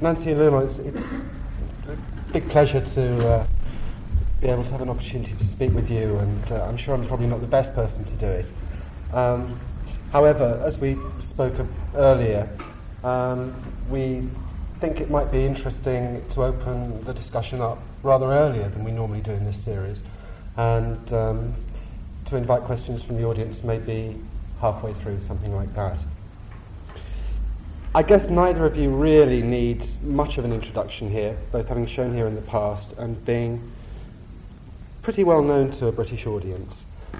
Nancy and Leon, it's a big pleasure to be able to have an opportunity to speak with you, and I'm sure I'm probably not the best person to do it. However, as we spoke of earlier, we think it might be interesting to open the discussion up rather earlier than we normally do in this series, and to invite questions from the audience maybe halfway through, something like that. I guess neither of you really need much of an introduction here, both having shown here in the past and being pretty well known to a British audience.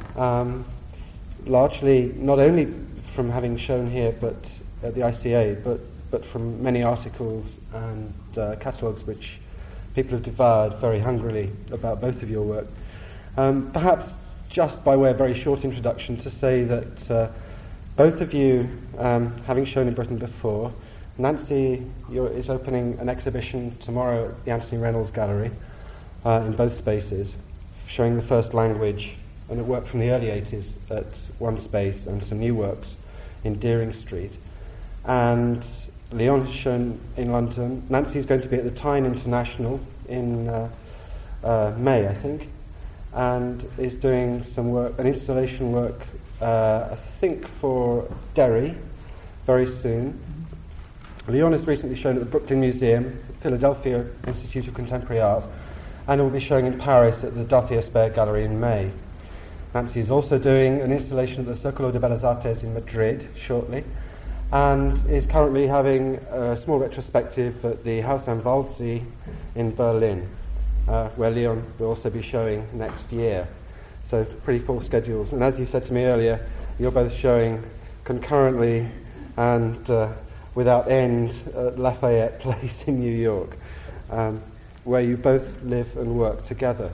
Largely, not only from having shown here but at the ICA, but from many articles and catalogues which people have devoured very hungrily about both of your work. Perhaps just by way of very short introduction to say that both of you, having shown in Britain before, Nancy is opening an exhibition tomorrow at the Anthony Reynolds Gallery in both spaces, showing the first language and a work from the early 80s at one space and some new works in Deering Street. And Leon has shown in London. Nancy is going to be at the Tyne International in May, I think, and is doing some work, an installation work, I think for Derry, very soon. Leon has recently shown at the Brooklyn Museum, Philadelphia Institute of Contemporary Art, and will be showing in Paris at the Darthier-Speyer Gallery in May. Nancy is also doing an installation at the Circolo de Bellas Artes in Madrid shortly, and is currently having a small retrospective at the Haus am Waldsee in Berlin, where Leon will also be showing next year. So pretty full schedules. And as you said to me earlier, you're both showing concurrently and without end at Lafayette Place in New York, where you both live and work together,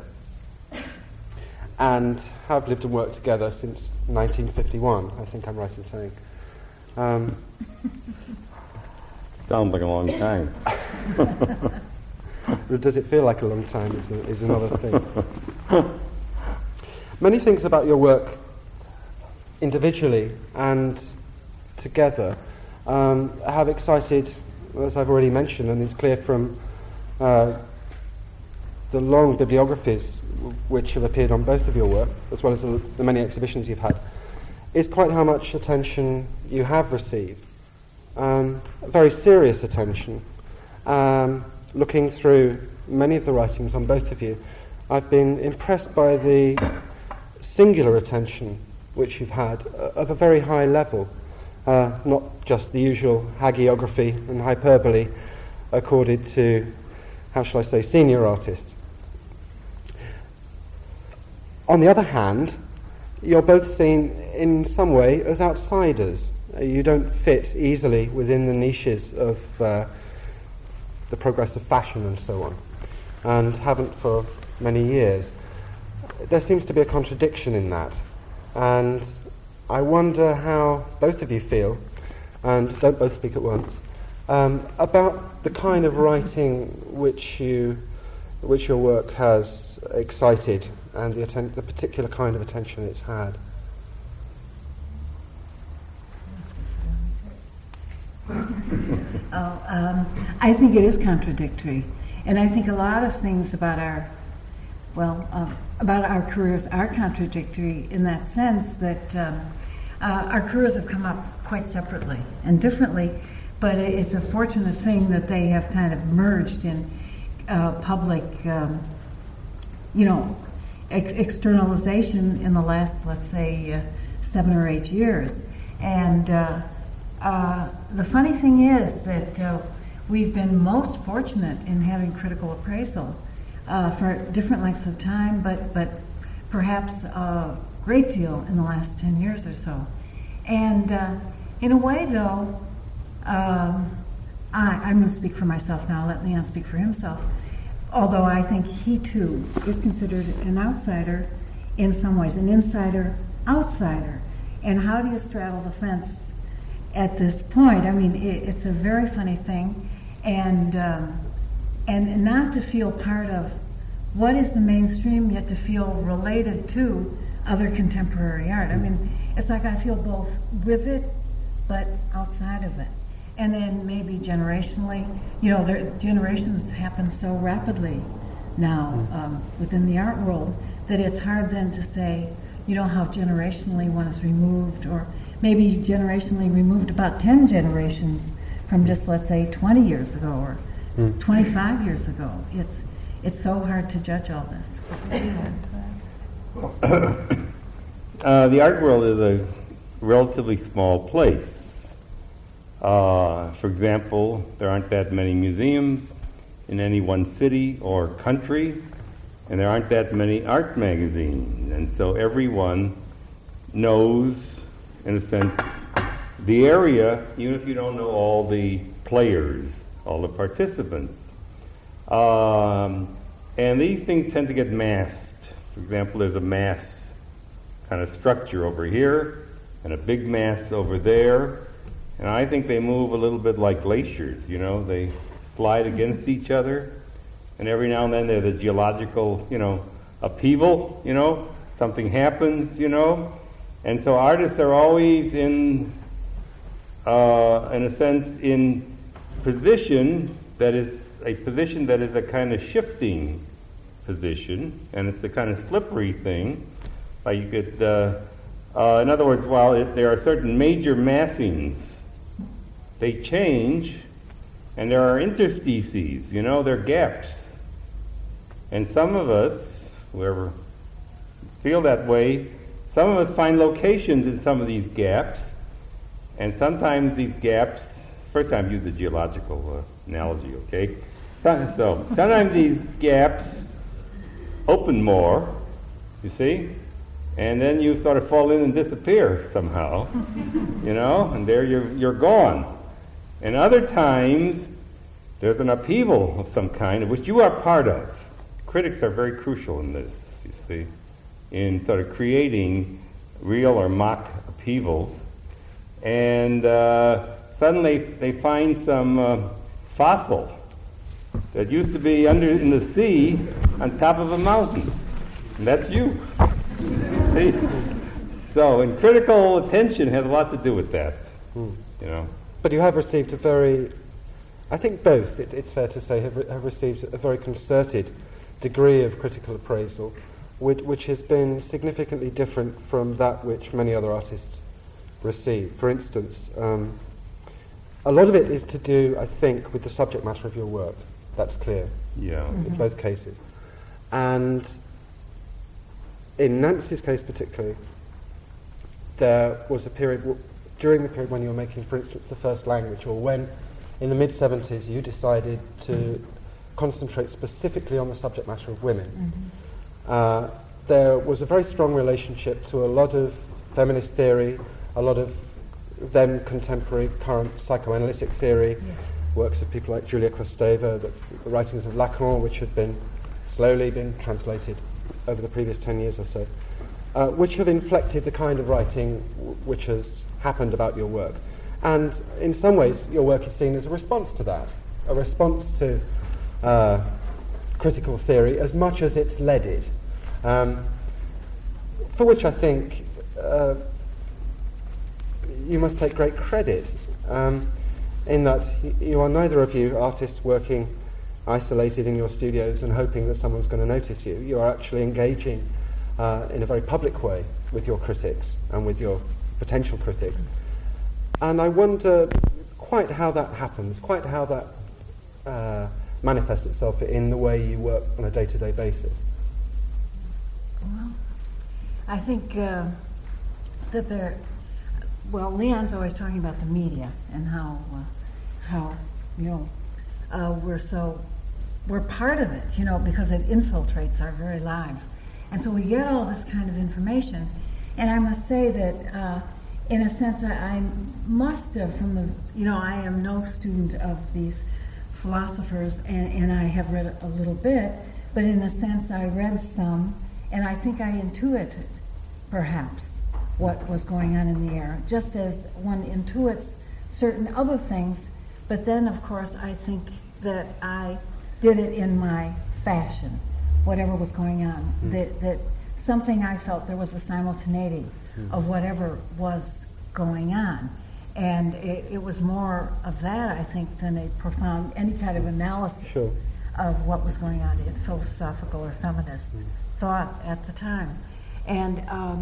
and have lived and worked together since 1951, I think I'm right in saying. Sounds like a long time. Does it feel like a long time is another thing. Many things about your work individually and together have excited, as I've already mentioned, and is clear from the long bibliographies which have appeared on both of your work, as well as the many exhibitions you've had, is quite how much attention you have received. Very serious attention. Looking through many of the writings on both of you, I've been impressed by the singular attention which you've had of a very high level, not just the usual hagiography and hyperbole accorded to, how shall I say, senior artists. On the other hand, you're both seen in some way as outsiders. You don't fit easily within the niches of the progress of fashion and so on, and haven't for many years. There seems to be a contradiction in that, and I wonder how both of you feel, and don't both speak at once, about the kind of writing which your work has excited and the particular kind of attention it's had. I think it is contradictory, and I think a lot of things about our careers are contradictory in that sense that our careers have come up quite separately and differently, but it's a fortunate thing that they have kind of merged in public, externalization in the last, let's say, 7 or 8 years. And the funny thing is that we've been most fortunate in having critical appraisal for different lengths of time, but perhaps a great deal in the last 10 years or so. And in a way, though, I'm going to speak for myself now, let Leon speak for himself, although I think he, too, is considered an outsider in some ways, an insider-outsider. And how do you straddle the fence at this point? I mean, it's a very funny thing, and not to feel part of what is the mainstream, yet to feel related to other contemporary art. I mean, it's like I feel both with it, but outside of it. and then maybe generationally, their generations happen so rapidly now within the art world that it's hard then to say, how generationally one is removed, or maybe generationally removed about 10 generations from just, let's say, 20 years ago or 25 years ago. It's so hard to judge all this. The art world is a relatively small place. For example, there aren't that many museums in any one city or country, and there aren't that many art magazines. And so everyone knows, in a sense, the area, even if you don't know all the players, all the participants. And these things tend to get masked. For example, there's a mass kind of structure over here, and a big mass over there. And I think they move a little bit like glaciers, they slide against each other. And every now and then there's a geological, upheaval, something happens, And so artists are always in a sense, in position that is a kind of shifting position, and it's a kind of slippery thing. You could, in other words, while there are certain major massings, they change, and there are interstices, there are gaps. And some of us, whoever feel that way, some of us find locations in some of these gaps, and sometimes these gaps, first time I use the geological analogy, okay? So sometimes these gaps open more, you see, and then you sort of fall in and disappear somehow, and there you're gone. And other times there's an upheaval of some kind of which you are part of. Critics are very crucial in this, you see, in sort of creating real or mock upheavals. And suddenly they find some fossil that used to be in the sea on top of a mountain. And that's you. See? So, and critical attention has a lot to do with that, But you have received I think both, it's fair to say, have received a very concerted degree of critical appraisal, which has been significantly different from that which many other artists receive. For instance, a lot of it is to do, I think, with the subject matter of your work. That's clear. Yeah. In both cases. And in Nancy's case particularly, there was a period, during the period when you were making, for instance, The First Language, or when, in the mid-70s, you decided to concentrate specifically on the subject matter of women. There was a very strong relationship to a lot of feminist theory, a lot of then contemporary current psychoanalytic theory, works of people like Julia Kristeva, the writings of Lacan, which had been slowly being translated over the previous 10 years or so, which have inflected the kind of writing which has happened about your work. And in some ways, your work is seen as a response to that, a response to critical theory as much as it's led it, for which I think you must take great credit, in that you are neither of you artists working isolated in your studios and hoping that someone's going to notice you. You are actually engaging in a very public way with your critics and with your potential critics. And I wonder quite how that happens, quite how that manifests itself in the way you work on a day-to-day basis. Well, I think that Leon's always talking about the media and how we're part of it, because it infiltrates our very lives. And so we get all this kind of information. And I must say that, in a sense, I must have, I am no student of these philosophers, and I have read a little bit, but in a sense I read some, and I think I intuited, perhaps, what was going on in the air, just as one intuits certain other things, but then, of course, I think that I did it in my fashion, whatever was going on, that something I felt there was a simultaneity of whatever was going on. And it was more of that, I think, than a profound, any kind of analysis Sure. of what was going on in philosophical or feminist thought at the time. And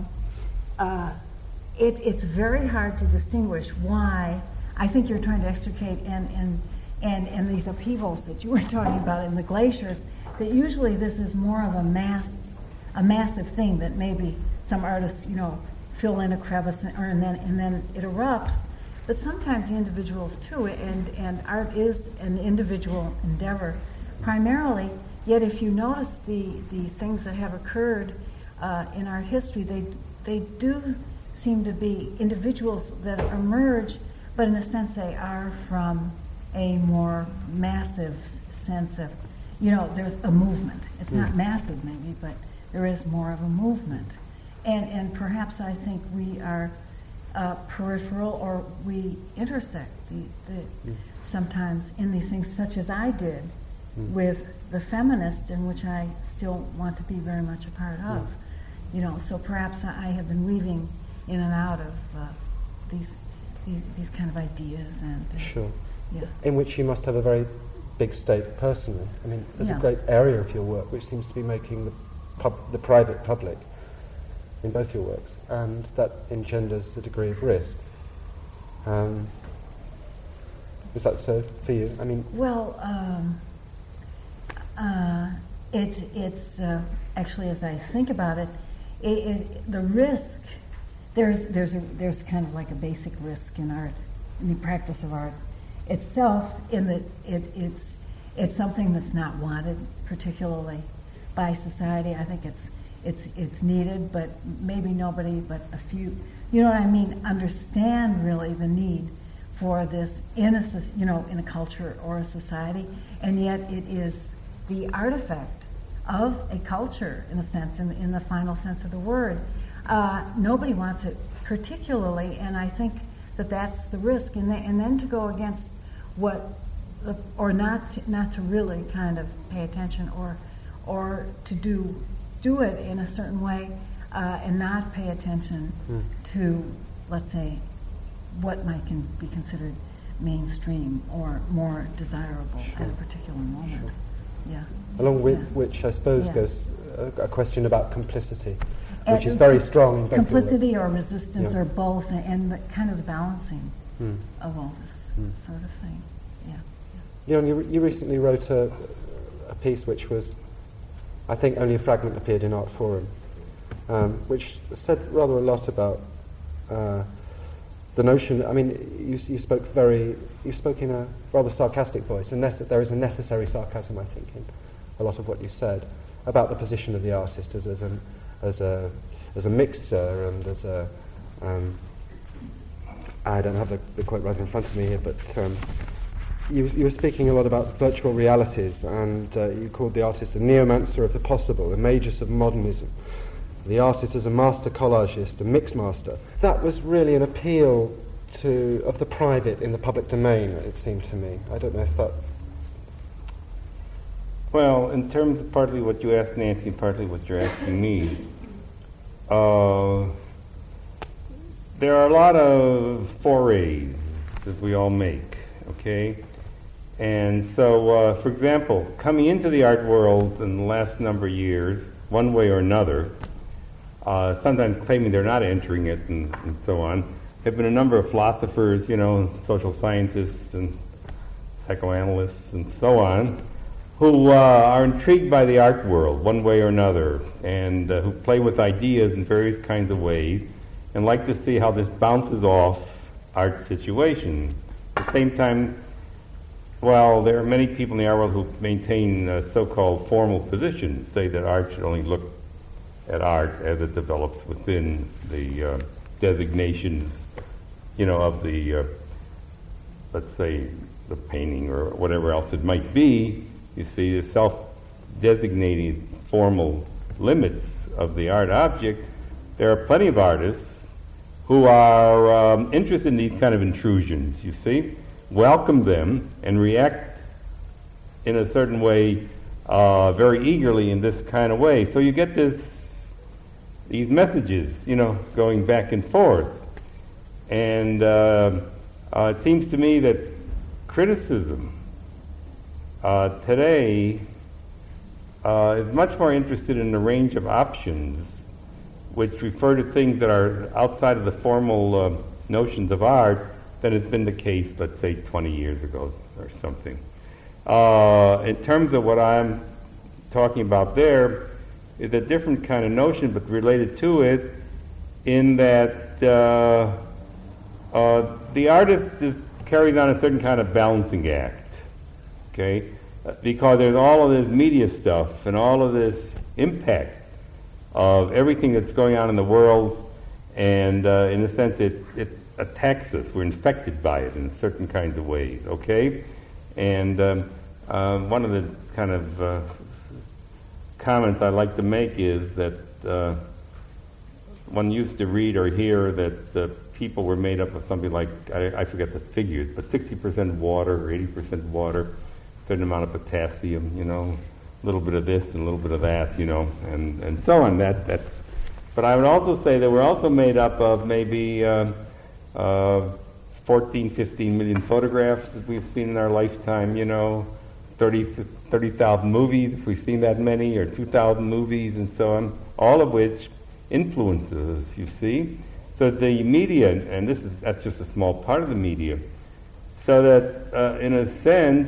it's very hard to distinguish why. I think you're trying to extricate and these upheavals that you were talking about in the glaciers, that usually this is more of a massive thing that maybe some artists, fill in a crevice and then it erupts. But sometimes the individuals too, and art is an individual endeavor primarily. Yet if you notice the things that have occurred in art history, they do seem to be individuals that emerge, but in a sense they are from a more massive sense of, there's a movement. It's not massive maybe, but there is more of a movement. And perhaps I think we are peripheral, or we intersect sometimes in these things, such as I did with the feminist, in which I still want to be very much a part of. So perhaps I have been weaving in and out of these kind of ideas and Sure. Yeah. In which you must have a very big stake personally. I mean, there's a great area of your work which seems to be making the private public in both your works, and that engenders a degree of risk. Is that so for you? I mean, well, it's actually, as I think about it, the risk. There's kind of like a basic risk in art, in the practice of art itself, in that it's something that's not wanted particularly by society. I think it's needed, but maybe nobody but a few, understand really the need for this in a culture or a society, and yet it is the artifact of a culture, in a sense, in the final sense of the word. Nobody wants it particularly, and I think that's the risk, and then to go against or not to really kind of pay attention, or to do it in a certain way, and not pay attention to, let's say, what might be considered mainstream or more desirable at a particular moment. Sure. Yeah. Along with which, I suppose, goes a question about complicity, And which is very strong in both complicity your or resistance or both, and the kind of the balancing work. of all this sort of thing. Yeah. Leon, you recently wrote a piece which was, I think only a fragment appeared in Art Forum, which said rather a lot about the notion. I mean, you spoke in a rather sarcastic voice, and there is a necessary sarcasm, I think, in a lot of what you said about the position of the artist as a mixer and as a I don't have the quote right in front of me here, but you were speaking a lot about virtual realities, and you called the artist a neomancer of the possible, a magus of modernism, the artist as a master collagist, a mix master. That was really an appeal of the private in the public domain, it seemed to me. I don't know if that... Well, in terms of partly what you asked Nancy and partly what you're asking me, there are a lot of forays that we all make, okay? And so, for example, coming into the art world in the last number of years, one way or another, sometimes claiming they're not entering it and so on, have been a number of philosophers, social scientists and psychoanalysts and so on, who are intrigued by the art world one way or another, and who play with ideas in various kinds of ways, and like to see how this bounces off art situations. At the same time, while there are many people in the art world who maintain so-called formal positions, say that art should only look at art as it develops within the designations, of the, let's say, the painting or whatever else it might be. You see, the self-designated formal limits of the art object. There are plenty of artists who are interested in these kind of intrusions, you see, welcome them and react in a certain way very eagerly in this kind of way. So you get these messages, going back and forth. And It seems to me that criticism today is much more interested in a range of options which refer to things that are outside of the formal notions of art than has been the case, let's say, 20 years ago or something. In terms of what I'm talking about there is a different kind of notion, but related to it, in that the artist carries on a certain kind of balancing act, okay? Because there's all of this media stuff and all of this impact of everything that's going on in the world, and in a sense it attacks us. We're infected by it in certain kinds of ways, okay? And one of the kind of comments I like to make is that one used to read or hear that people were made up of something like, I forget the figures, but 60% water or 80% water, certain amount of potassium, a little bit of this and a little bit of that, and so on. But I would also say that we're also made up of maybe 14, 15 million photographs that we've seen in our lifetime, 30,000 movies, if we've seen that many, or 2,000 movies and so on, all of which influences us, you see. So the media, and that's just a small part of the media, so that in a sense,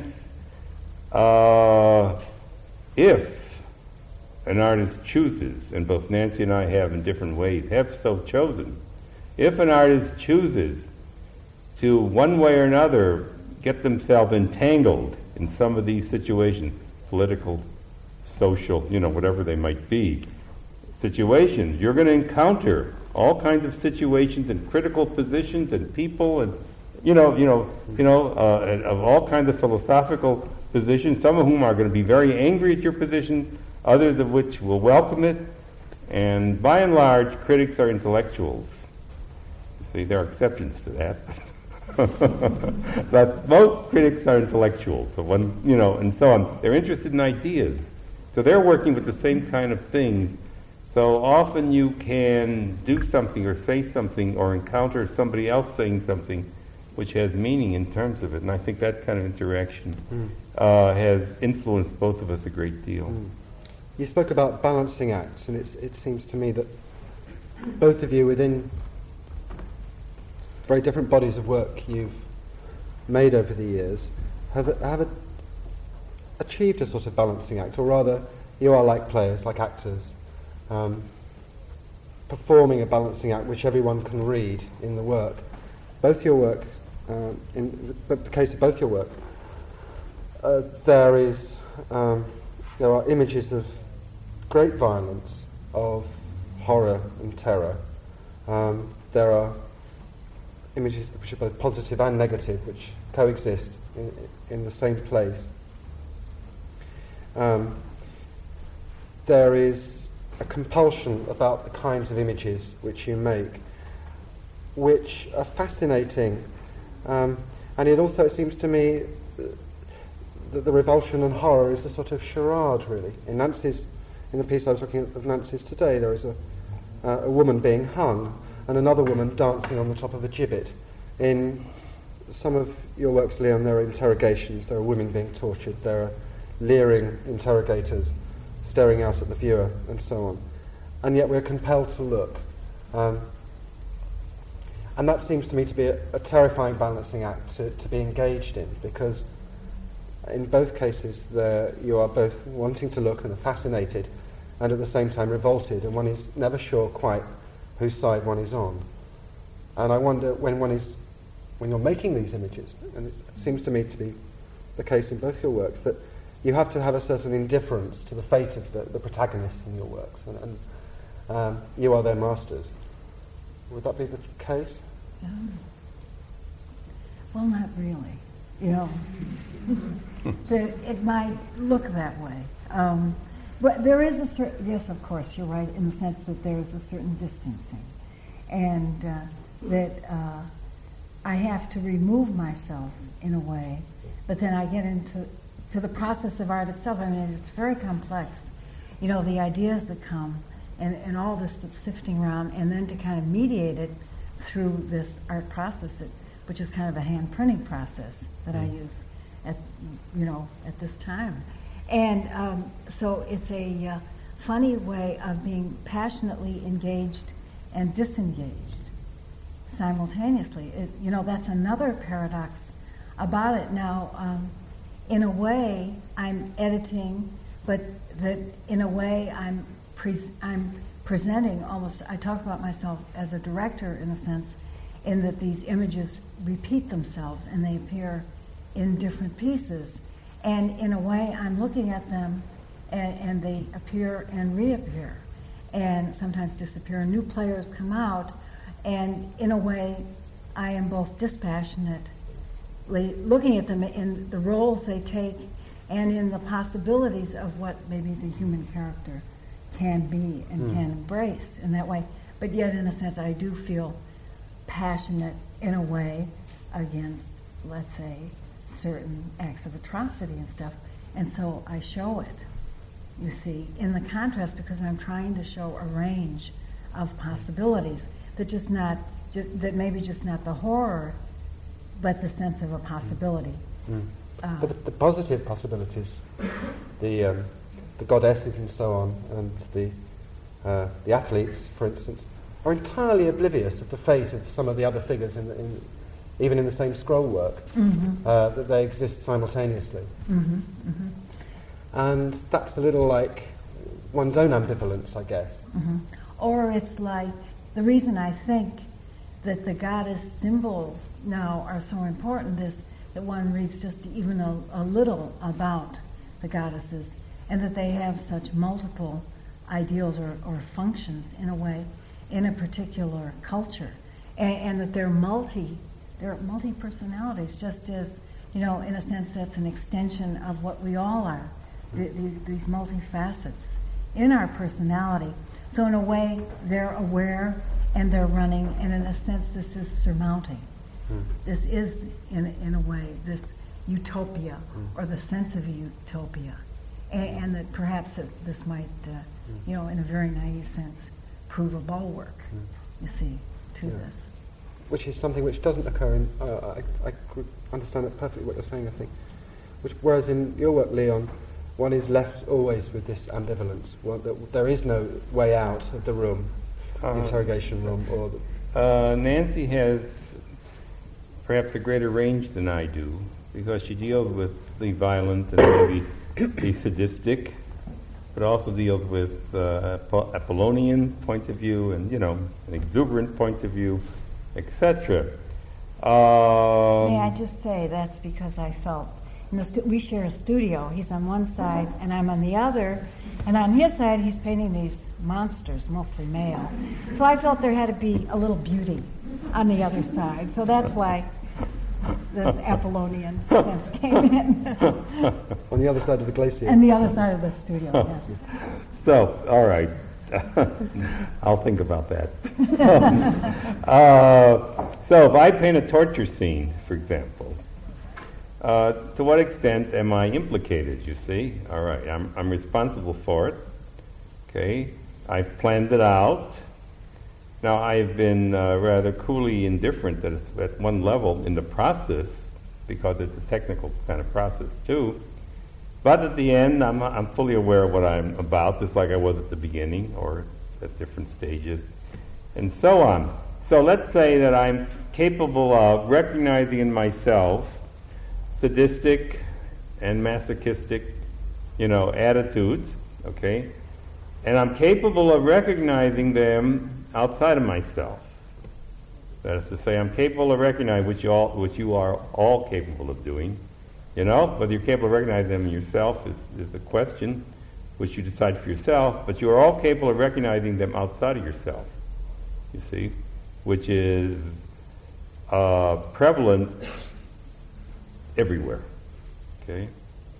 if an artist chooses, and both Nancy and I have in different ways, have so chosen, if an artist chooses to one way or another get themselves entangled in some of these situations, political, social, whatever they might be, situations, you're going to encounter all kinds of situations and critical positions and people and of all kinds of philosophical positions, some of whom are going to be very angry at your position, others of which will welcome it, and by and large, critics are intellectuals. See, there are exceptions to that, but most critics are intellectuals. So and so on. They're interested in ideas, so they're working with the same kind of thing. So often you can do something or say something or encounter somebody else saying something which has meaning in terms of it. And I think that kind of interaction has influenced both of us a great deal. You spoke about balancing acts, and it seems to me that both of you, within very different bodies of work you've made over the years, have achieved a sort of balancing act, or rather, you are like players, like actors, performing a balancing act which everyone can read in the work. Both your work, in the case of both your work, there are images of great violence, of horror and terror. There are images which are both positive and negative, which coexist in the same place. There is a compulsion about the kinds of images which you make, which are fascinating, and it seems to me that the revulsion and horror is a sort of charade, really. In the piece I was looking at of Nancy's today, there is a woman being hung and another woman dancing on the top of a gibbet. In some of your works, Leon, there are interrogations, there are women being tortured, there are leering interrogators staring out at the viewer, and so on. And yet we're compelled to look. And that seems to me to be a terrifying balancing act to be engaged in, because in both cases you are both wanting to look and are fascinated, and at the same time revolted, and one is never sure quite whose side one is on. And I wonder when you're making these images, and it seems to me to be the case in both your works, that you have to have a certain indifference to the fate of the protagonists in your works, and you are their masters. Would that be the case? Well, not really. It might look that way. But there is a certain, yes, of course, you're right, in the sense that there is a certain distancing. And that I have to remove myself in a way, but then I get into the process of art itself. I mean, it's very complex. The ideas that come and all this that's sifting around, and then to kind of mediate it through this art process that which is kind of a hand printing process that I use at this time. And so it's a funny way of being passionately engaged and disengaged simultaneously. That's another paradox about it. Now, in a way, I'm editing, but that in a way I'm presenting almost. I talk about myself as a director in a sense, in that these images repeat themselves and they appear in different pieces. And in a way, I'm looking at them and they appear and reappear and sometimes disappear. New players come out, and in a way, I am both dispassionately looking at them in the roles they take and in the possibilities of what maybe the human character can be and can embrace in that way. But yet, in a sense, I do feel passionate in a way against, let's say, certain acts of atrocity and stuff. And so I show it, you see, in the contrast, because I'm trying to show a range of possibilities that maybe just not the horror, but the sense of a possibility. But the positive possibilities, the goddesses and so on, and the athletes, for instance, are entirely oblivious of the fate of some of the other figures even in the same scroll work, that they exist simultaneously. And that's a little like one's own ambivalence, I guess. Or it's like, the reason I think that the goddess symbols now are so important is that one reads just even a little about the goddesses, and that they have such multiple ideals or functions in a way in a particular culture, and that they're multi-personalities, just as, in a sense that's an extension of what we all are, these multifacets in our personality. So in a way, they're aware and they're running, and in a sense this is surmounting. This is, in a way, this utopia, or the sense of a utopia. And that perhaps this might, in a very naive sense, prove a bulwark, you see, to this. Which is something which doesn't occur in, I understand that's perfectly what you're saying, I think. Whereas in your work, Leon, one is left always with this ambivalence. There is no way out of the room, the interrogation room. Nancy has perhaps a greater range than I do, because she deals with the violent and maybe the sadistic, but also deals with Apollonian point of view and, an exuberant point of view, etc. May I just say that's because I felt, we share a studio. He's on one side and I'm on the other, and on his side he's painting these monsters, mostly male. So I felt there had to be a little beauty on the other side. So that's why this Apollonian sense came in. On the other side of the glacier. On the other side of the studio, yes. So, all right. I'll think about that. So if I paint a torture scene, for example, to what extent am I implicated, you see? All right, I'm responsible for it. Okay, I've planned it out. Now, I've been rather coolly indifferent at one level in the process, because it's a technical kind of process too. But at the end, I'm fully aware of what I'm about, just like I was at the beginning, or at different stages, and so on. So let's say that I'm capable of recognizing in myself sadistic and masochistic, attitudes, okay? And I'm capable of recognizing them outside of myself. That is to say, I'm capable of recognizing which you are all capable of doing. Whether you're capable of recognizing them in yourself is a question which you decide for yourself, but you are all capable of recognizing them outside of yourself, you see, which is prevalent everywhere, okay?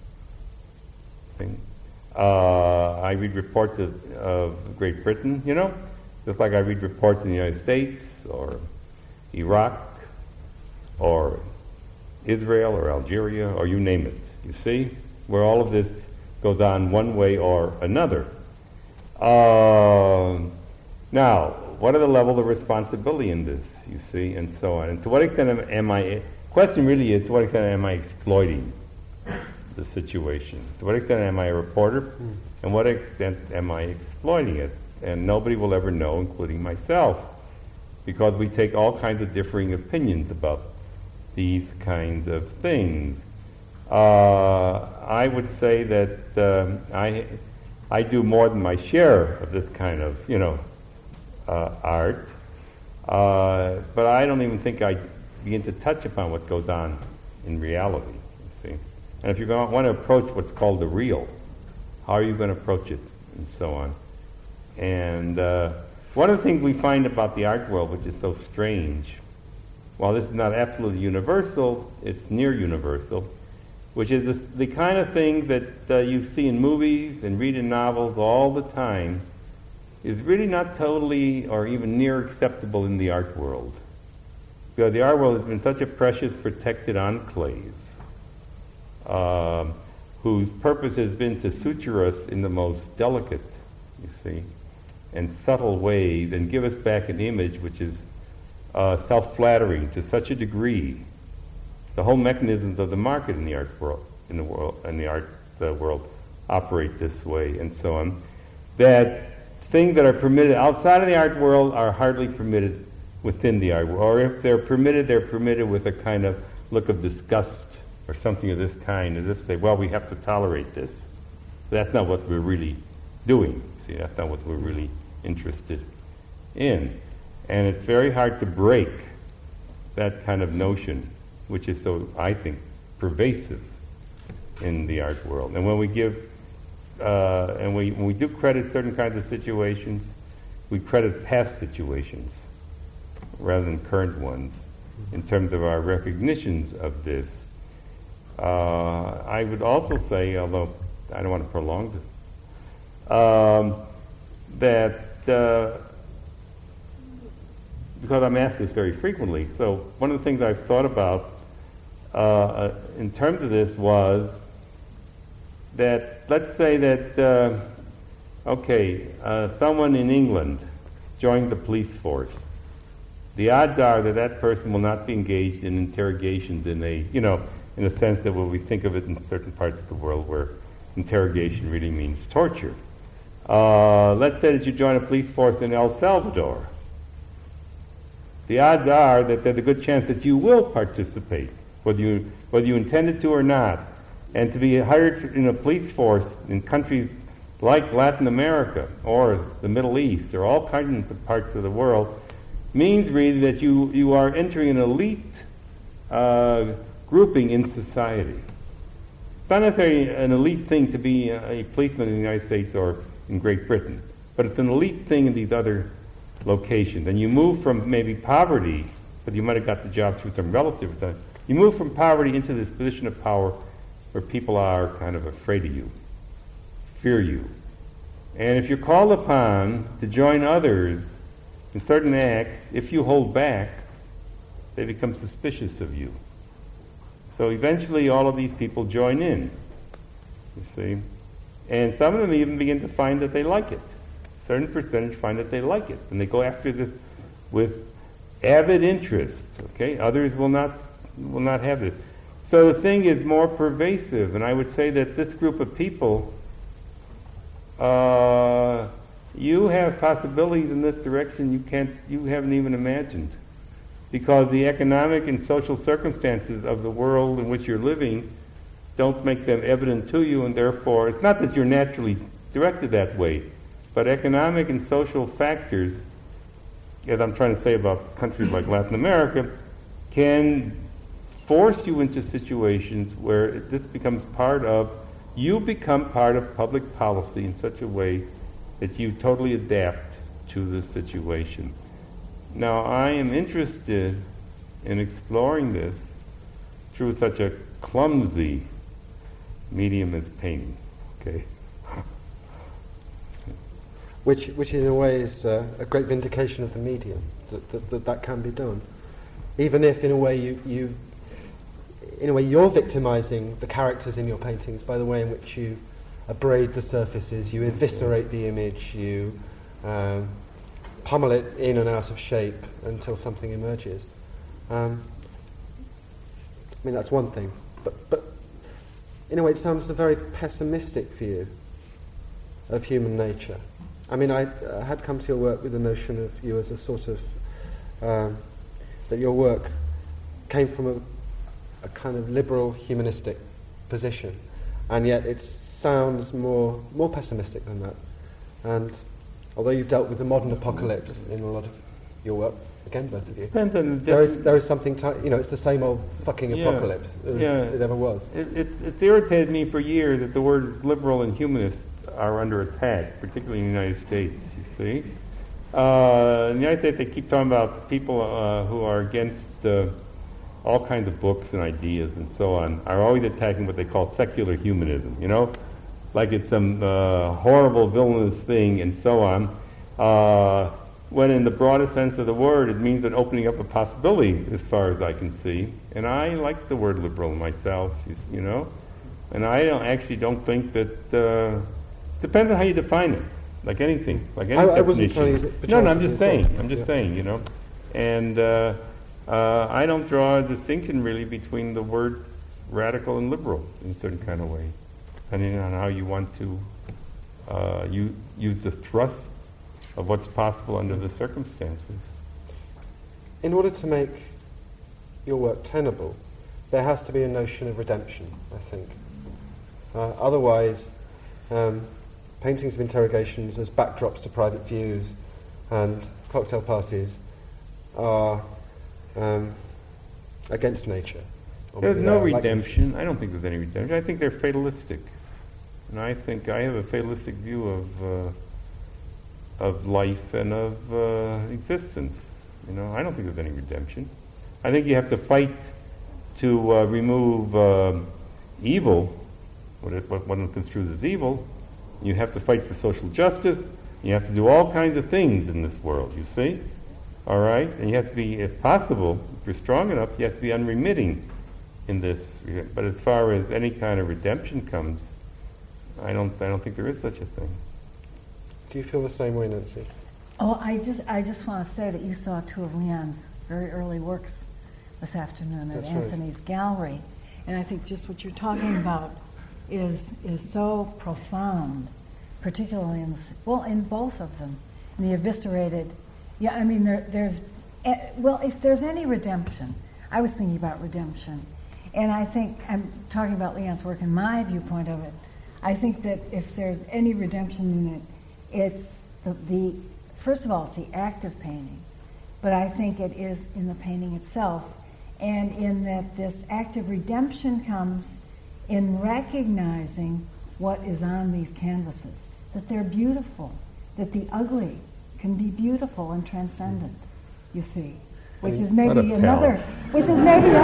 I read reports of Great Britain, just like I read reports in the United States, or Iraq, or Israel, or Algeria, or you name it, you see, where all of this goes on one way or another. Now, what are the level of responsibility in this, you see, and so on. And to what extent am I, question really is, to what extent am I exploiting the situation? To what extent am I a reporter? And what extent am I exploiting it? And nobody will ever know, including myself, because we take all kinds of differing opinions about these kinds of things. I would say that I do more than my share of this kind of, art, but I don't even think I begin to touch upon what goes on in reality, you see. And if you want to approach what's called the real, how are you going to approach it, and so on. And one of the things we find about the art world, which is so strange, while this is not absolutely universal, it's near universal, which is the kind of thing that you see in movies and read in novels all the time, is really not totally or even near acceptable in the art world. Because the art world has been such a precious, protected enclave, whose purpose has been to suture us in the most delicate, you see, and subtle ways, and give us back an image which is self-flattering to such a degree. The whole mechanisms of the market in the art world, world operate this way, and so on. That things that are permitted outside of the art world are hardly permitted within the art world. Or if they're permitted with a kind of look of disgust or something of this kind, as if say, well, we have to tolerate this. That's not what we're really doing. See, that's not what we're really interested in. And it's very hard to break that kind of notion, which is so, I think, pervasive in the art world. And when we give, when we do credit certain kinds of situations, we credit past situations rather than current ones in terms of our recognitions of this. I would also say, although I don't want to prolong this, that because I'm asked this very frequently, so one of the things I've thought about in terms of this was that, let's say that, someone in England joined the police force. The odds are that that person will not be engaged in interrogations in a sense that what we think of it in certain parts of the world where interrogation really means torture. Let's say that you join a police force in El Salvador. The odds are that there's a good chance that you will participate, whether you intended to or not. And to be hired in a police force in countries like Latin America or the Middle East or all kinds of parts of the world means really that you are entering an elite grouping in society. It's not necessarily an elite thing to be a policeman in the United States or in Great Britain, but it's an elite thing in these other locations. And you move from maybe poverty, but you might have got the job through some relative. You move from poverty into this position of power where people are kind of afraid of you, fear you. And if you're called upon to join others in certain acts, if you hold back, they become suspicious of you. So eventually all of these people join in, you see. And some of them even begin to find that they like it. A certain percentage find that they like it. And they go after this with avid interest, okay? Others will not have this. So the thing is more pervasive, and I would say that this group of people, you have possibilities in this direction you haven't even imagined, because the economic and social circumstances of the world in which you're living don't make them evident to you, and therefore it's not that you're naturally directed that way, but economic and social factors, as I'm trying to say about countries like Latin America, can force you into situations where this becomes you become part of public policy in such a way that you totally adapt to the situation. Now, I am interested in exploring this through such a clumsy medium as painting, okay? Which in a way is a great vindication of the medium, that can be done. Even if in a way you're victimizing the characters in your paintings by the way in which you abrade the surfaces, you eviscerate the image, you pummel it in and out of shape until something emerges. I mean, that's one thing. But in a way, it sounds a very pessimistic view of human nature. I mean, I had come to your work with the notion of you as a sort of, that your work came from a kind of liberal humanistic position, and yet it sounds more pessimistic than that. And although you've dealt with the modern apocalypse in a lot of your work, again, both of you, Depends on there is something, it's the same old fucking apocalypse as it ever was. It's irritated me for years that the words liberal and humanist are under attack, particularly in the United States, you see. In the United States, they keep talking about people who are against all kinds of books and ideas and so on, are always attacking what they call secular humanism, like it's some horrible, villainous thing and so on, when in the broadest sense of the word, it means an opening up a possibility as far as I can see. And I like the word liberal myself, and I don't think that, depends on how you define it, like anything, like any I wasn't definition. trying to use it No, I'm just saying, and I don't draw a distinction really between the word radical and liberal in a certain kind of way, depending on how you want to use the thrust of what's possible under the circumstances. In order to make your work tenable, there has to be a notion of redemption, I think. Otherwise, paintings of interrogations as backdrops to private views and cocktail parties are against nature. There's no redemption. I don't think there's any redemption. I think they're fatalistic. And I think I have a fatalistic view of life and of existence. I don't think there's any redemption. I think you have to fight to remove evil, what one construes as evil. You have to fight for social justice. You have to do all kinds of things in this world, you see? All right? And you have to be, if possible, if you're strong enough, you have to be unremitting in this. But as far as any kind of redemption comes, I don't think there is such a thing. Do you feel the same way, Nancy? Oh, I just want to say that you saw two of Leon's very early works this afternoon at Anthony's gallery, and I think just what you're talking about is so profound, particularly in both of them, in the eviscerated. Yeah, I mean there's if there's any redemption, I was thinking about redemption, and I think I'm talking about Leon's work and my viewpoint of it. I think that if there's any redemption in it, it's the first of all, it's the act of painting, but I think it is in the painting itself, and in that this act of redemption comes in recognizing what is on these canvases, that they're beautiful, that the ugly can be beautiful and transcendent, you see, which is maybe another, which is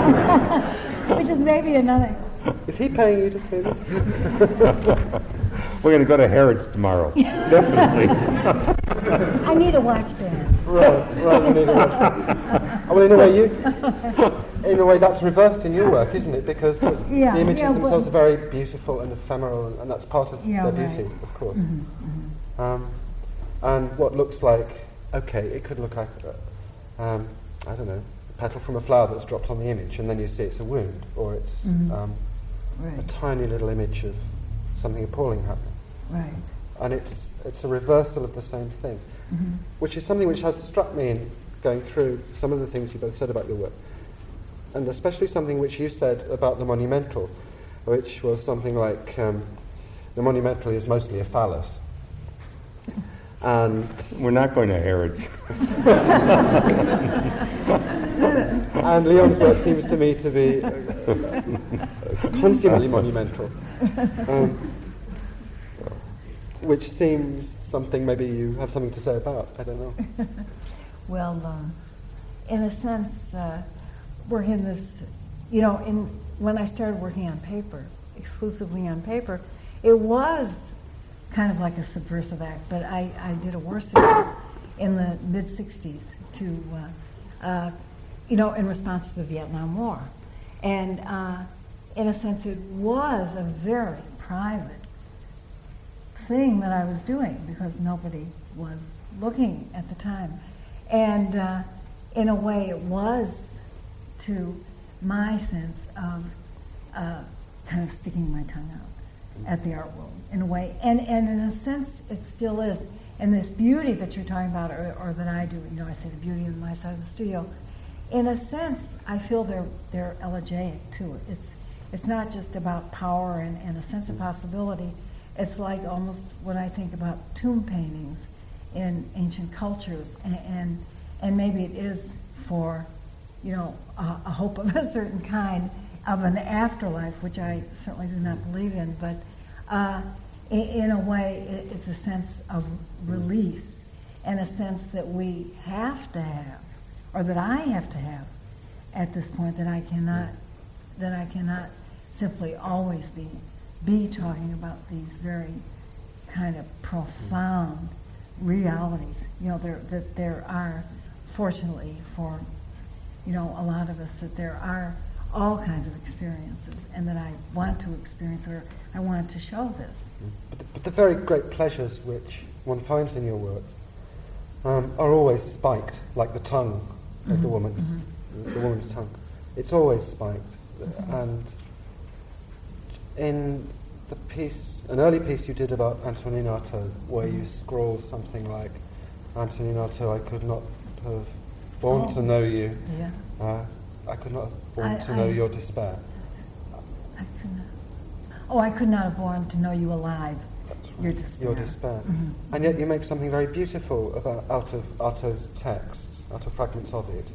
maybe another. Is he paying you to say this? We're going to go to Harrods tomorrow. Definitely. I need a watch band. Right, you need a watch band. Well, in a way, that's reversed in your work, isn't it? Because the images themselves are very beautiful and ephemeral, and that's part of their beauty, of course. Mm-hmm, mm-hmm. And what looks like, it could look like, I don't know, a petal from a flower that's dropped on the image, and then you see it's a wound, or it's a tiny little image of something appalling happening. Right. And it's a reversal of the same thing, which is something which has struck me in going through some of the things you both said about your work, and especially something which you said about the monumental, which was something like the monumental is mostly a phallus. And we're not going to Harrods. And Leon's work seems to me to be consummately monumental, which seems something maybe you have something to say about. I don't know. Well, in a sense, we're in this, when I started working on paper, exclusively on paper, it was kind of like a subversive act, but I did a war series in the mid-'60s to, in response to the Vietnam War. And in a sense, it was a very private thing that I was doing because nobody was looking at the time. And in a way it was, to my sense, of kind of sticking my tongue out at the art world, in a way. And in a sense, it still is. And this beauty that you're talking about, or that I do, I say the beauty on my side of the studio, in a sense, I feel they're elegiac too. It's not just about power and a sense of possibility. It's like almost what I think about tomb paintings in ancient cultures, and maybe it is for, a hope of a certain kind of an afterlife, which I certainly do not believe in, but in a way, it's a sense of release, and a sense that we have to have, or that I have to have at this point, that I cannot simply always be talking about these very kind of profound realities. That there are, fortunately for, a lot of us, that there are all kinds of experiences, and that I want to experience, or I want to show this. But the very great pleasures which one finds in your work are always spiked, like the tongue of the woman's tongue. It's always spiked. And in the piece, an early piece you did about Antoninato, where you scroll something like, Antoninato, I could not have born to know you. Yeah. I could not have born to know your despair. I could not. Oh, I could not have born to know you alive. Your despair. Your despair. And yet you make something very beautiful out of Artaud's text, out of fragments of it,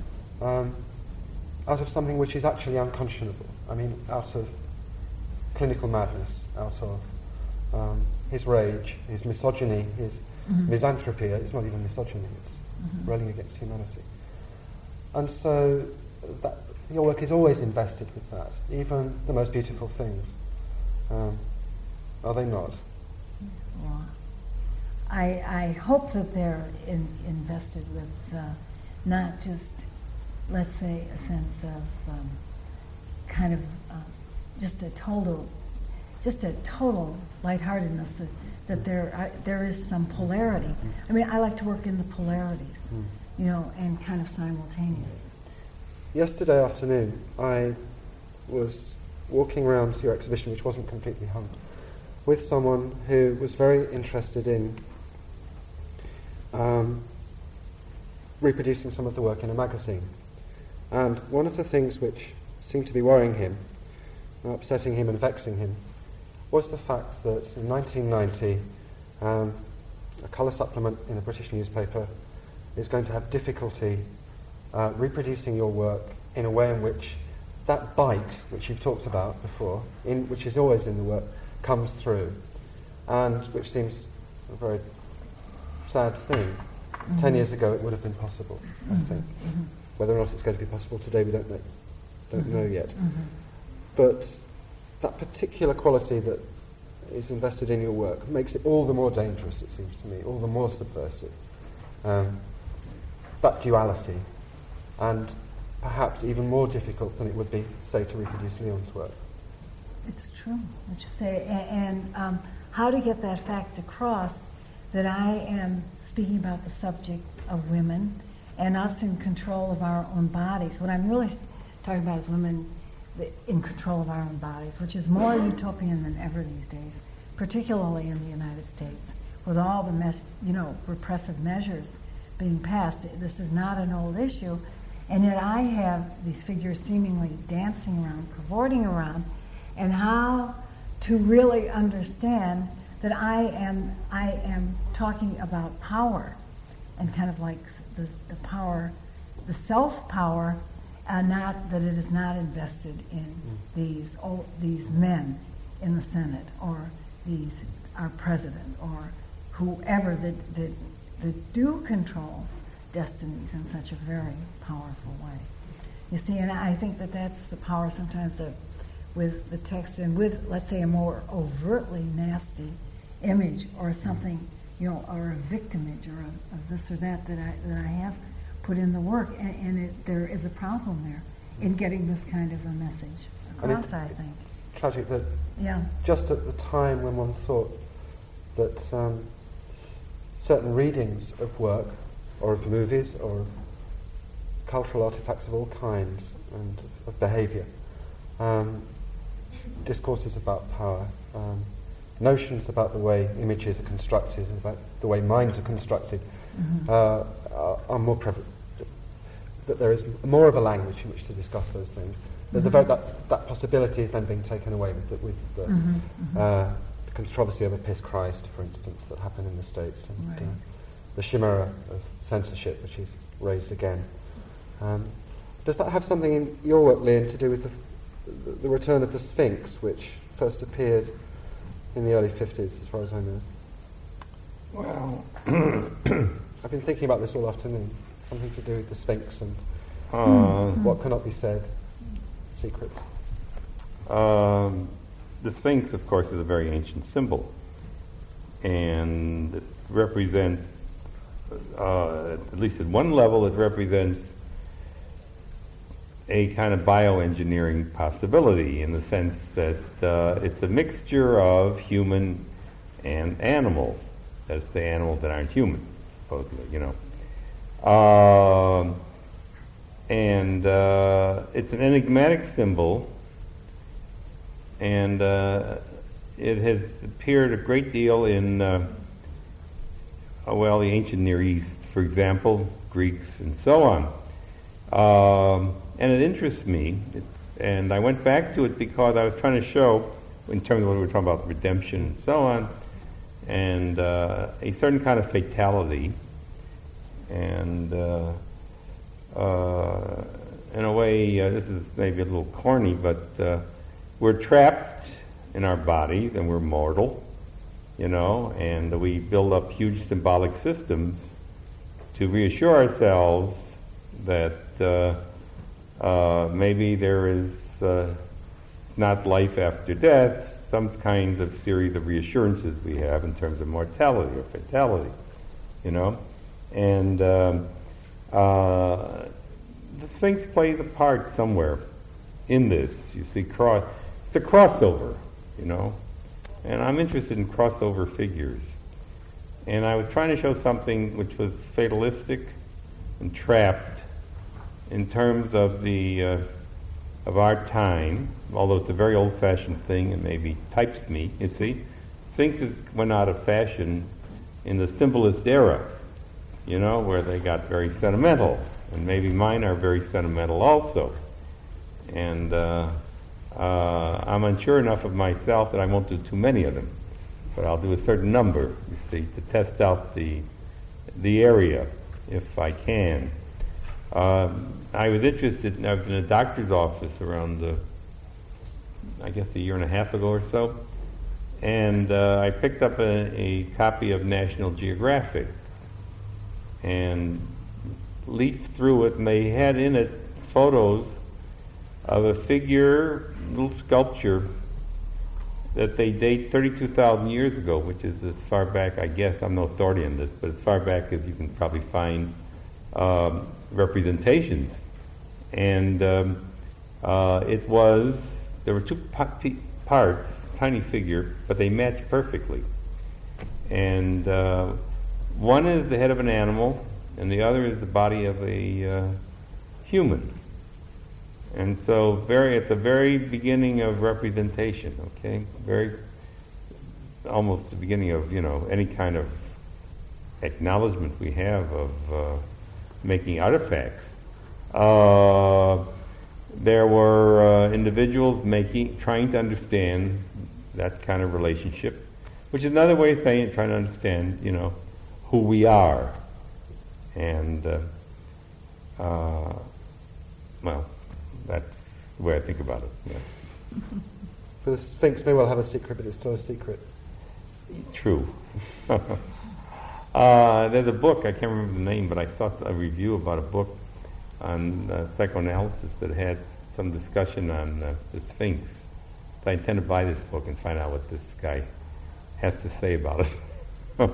out of something which is actually unconscionable. I mean, out of clinical madness, out of his rage, his misogyny, his misanthropy. It's not even misogyny, it's railing against humanity. And so your work is always invested with that, even the most beautiful things. Are they not? Well, I hope that they're invested with not just, let's say, a sense of kind of just a total lightheartedness, that there is some polarity. I mean, I like to work in the polarities, and kind of simultaneous. Yesterday afternoon, I was walking around your exhibition, which wasn't completely hung, with someone who was very interested in reproducing some of the work in a magazine. And one of the things which seemed to be worrying him, upsetting him and vexing him, was the fact that in 1990, a colour supplement in a British newspaper is going to have difficulty reproducing your work in a way in which that bite, which you've talked about before, which is always in the work, comes through, and which seems a very sad thing. 10 years ago it would have been possible, I think. Whether or not it's going to be possible today, we don't know yet. But that particular quality that is invested in your work makes it all the more dangerous, it seems to me, all the more subversive. That duality, and perhaps even more difficult than it would be, say, to reproduce Leon's work. It's true, what you say, and how to get that fact across, that I am speaking about the subject of women and us in control of our own bodies. What I'm really talking about is women in control of our own bodies, which is more utopian than ever these days, particularly in the United States, with all the repressive measures being passed. This is not an old issue, and yet I have these figures seemingly dancing around, cavorting around, and how to really understand that I am talking about power, and kind of like the power, the self-power, not that it is not invested in these men in the Senate, or our president, or whoever that do control destinies in such a very powerful way. You see, and I think that that's the power sometimes with the text, and with, let's say, a more overtly nasty image, or something, or a victimage, or of this or that I have put in the work, and there is a problem there in getting this kind of a message across, I think. Tragic that just at the time when one thought that certain readings of work, or of movies, or of cultural artifacts of all kinds, and of behaviour. Discourses about power, notions about the way images are constructed, about the way minds are constructed, are more prevalent. That there is more of a language in which to discuss those things. That possibility is then being taken away with the controversy over Piss Christ, for instance, that happened in the States, and the chimera of censorship, which is raised again. Does that have something in your work, Lian, to do with the return of the Sphinx, which first appeared in the early 50s, as far as I know? Well, I've been thinking about this all afternoon. Something to do with the Sphinx and what cannot be said, secrets. The Sphinx, of course, is a very ancient symbol, and it represents, at least at one level, it represents a kind of bioengineering possibility, in the sense that it's a mixture of human and animal. That's the animals that aren't human, supposedly, you know. And it's an enigmatic symbol, and it has appeared a great deal in, the ancient Near East, for example, Greeks and so on. And it interests me, and I went back to it because I was trying to show, in terms of what we were talking about, redemption and so on, and a certain kind of fatality, and in a way, this is maybe a little corny, but we're trapped in our bodies, and we're mortal, you know, and we build up huge symbolic systems to reassure ourselves that maybe there is not life after death, some kinds of series of reassurances we have in terms of mortality or fatality, you know. And the Sphinx plays a part somewhere in this. You see, it's a crossover, you know. And I'm interested in crossover figures. And I was trying to show something which was fatalistic and trapped in terms of the of our time, although it's a very old-fashioned thing and maybe types me, you see. Sphinxes went out of fashion in the symbolist era, you know, where they got very sentimental, and maybe mine are very sentimental also. And I'm unsure enough of myself that I won't do too many of them, but I'll do a certain number, you see, to test out the area, if I can. I was interested, I was in a doctor's office around, I guess a year and a half ago or so, and I picked up a copy of National Geographic and leafed through it, and they had in it photos of a figure, little sculpture, that they date 32,000 years ago, which is as far back, I guess, I'm no authority on this, but as far back as you can probably find representations. And it was, there were two parts, tiny figure, but they matched perfectly. And one is the head of an animal, and the other is the body of a human. And so at the very beginning of representation, okay, almost the beginning of, you know, any kind of acknowledgement we have of making artifacts, there were individuals trying to understand that kind of relationship, which is another way of saying trying to understand, you know, who we are. And, well, that's the way I think about it. Yeah. The Sphinx may well have a secret, but it's still a secret. True. There's a book, I can't remember the name, but I saw a review about a book on psychoanalysis that had some discussion on the Sphinx. So I intend to buy this book and find out what this guy has to say about it.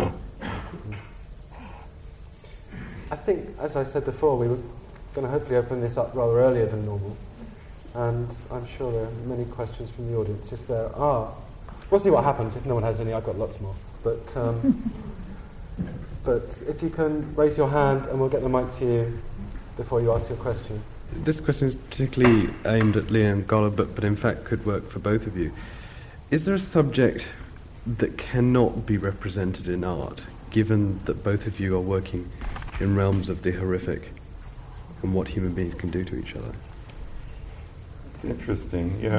I think, as I said before, we were going to hopefully open this up rather earlier than normal, and I'm sure there are many questions from the audience. If there are, we'll see what happens. If no one has any, I've got lots more. But but if you can raise your hand and we'll get the mic to you before you ask your question. This question is particularly aimed at Leanne Goller, but in fact could work for both of you. Is there a subject that cannot be represented in art, given that both of you are working in realms of the horrific and what human beings can do to each other? Interesting, yeah.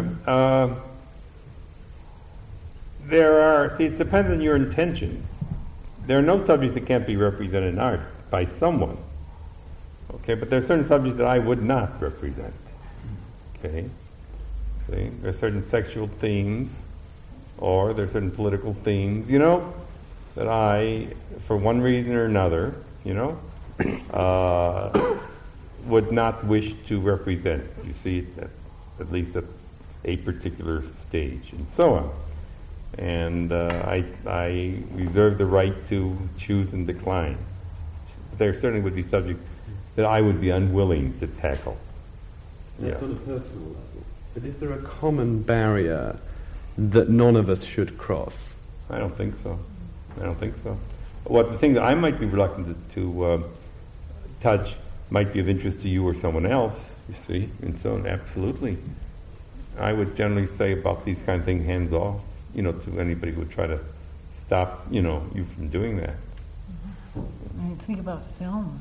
It depends on your intentions. There are no subjects that can't be represented in art by someone. Okay, but there are certain subjects that I would not represent. Okay? See? There are certain sexual themes, or there are certain political themes, that I, for one reason or another, would not wish to represent. You see, at least at a particular stage, and so on. And I reserve the right to choose and decline. There certainly would be subjects that I would be unwilling to tackle. That's on a personal level. But is there a common barrier that none of us should cross? I don't think so. The thing that I might be reluctant to touch might be of interest to you or someone else, you see, and so on, absolutely. I would generally say about these kind of things hands off, to anybody who would try to stop, you from doing that. Mm-hmm. I mean, think about films.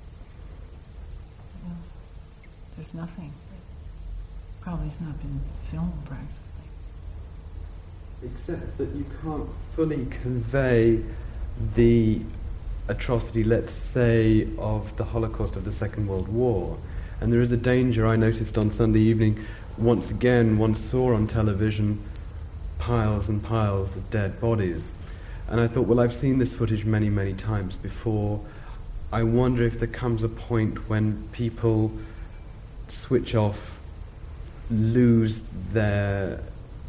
There's nothing. Probably has not been filmed practically. Except that you can't fully convey the atrocity, let's say, of the Holocaust of the Second World War. And there is a danger I noticed on Sunday evening. Once again, one saw on television piles and piles of dead bodies. And I thought, well, I've seen this footage many, many times before. I wonder if there comes a point when people switch off, lose their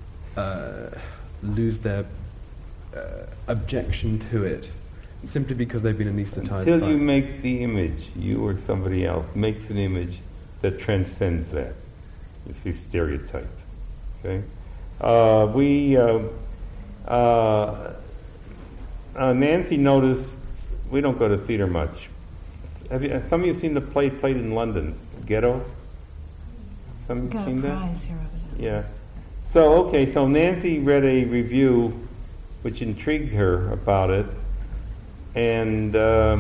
objection to it, simply because they've been anesthetized. Until you make the image, you or somebody else makes an image that transcends that. It's the stereotype. Okay? Nancy noticed, we don't go to theater much. Have some of you seen the play played in London, Ghetto? Some of you seen that? Here over there. Yeah. So Nancy read a review which intrigued her about it, and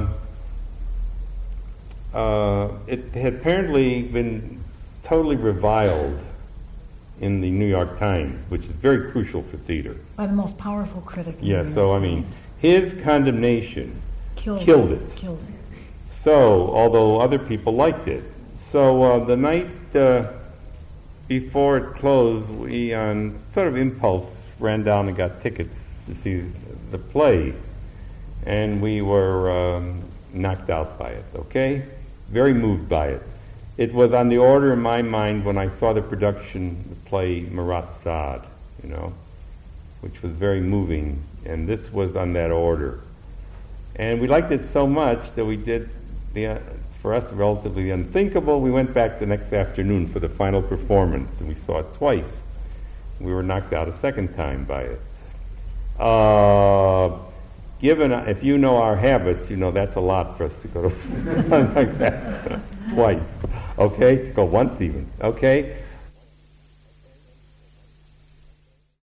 it had apparently been totally reviled in the New York Times, which is very crucial for theater. By the most powerful critic. Yeah, so I mean, his condemnation killed it. So, although other people liked it. So the night before it closed, we on sort of impulse ran down and got tickets to see the play. And we were knocked out by it, okay? Very moved by it. It was on the order in my mind when I saw the production, the play Marat Sade, which was very moving, and this was on that order. And we liked it so much that we did, for us, relatively unthinkable. We went back the next afternoon for the final performance, and we saw it twice. We were knocked out a second time by it. If you know our habits, that's a lot for us to go to like that twice. Okay? Go once even. Okay?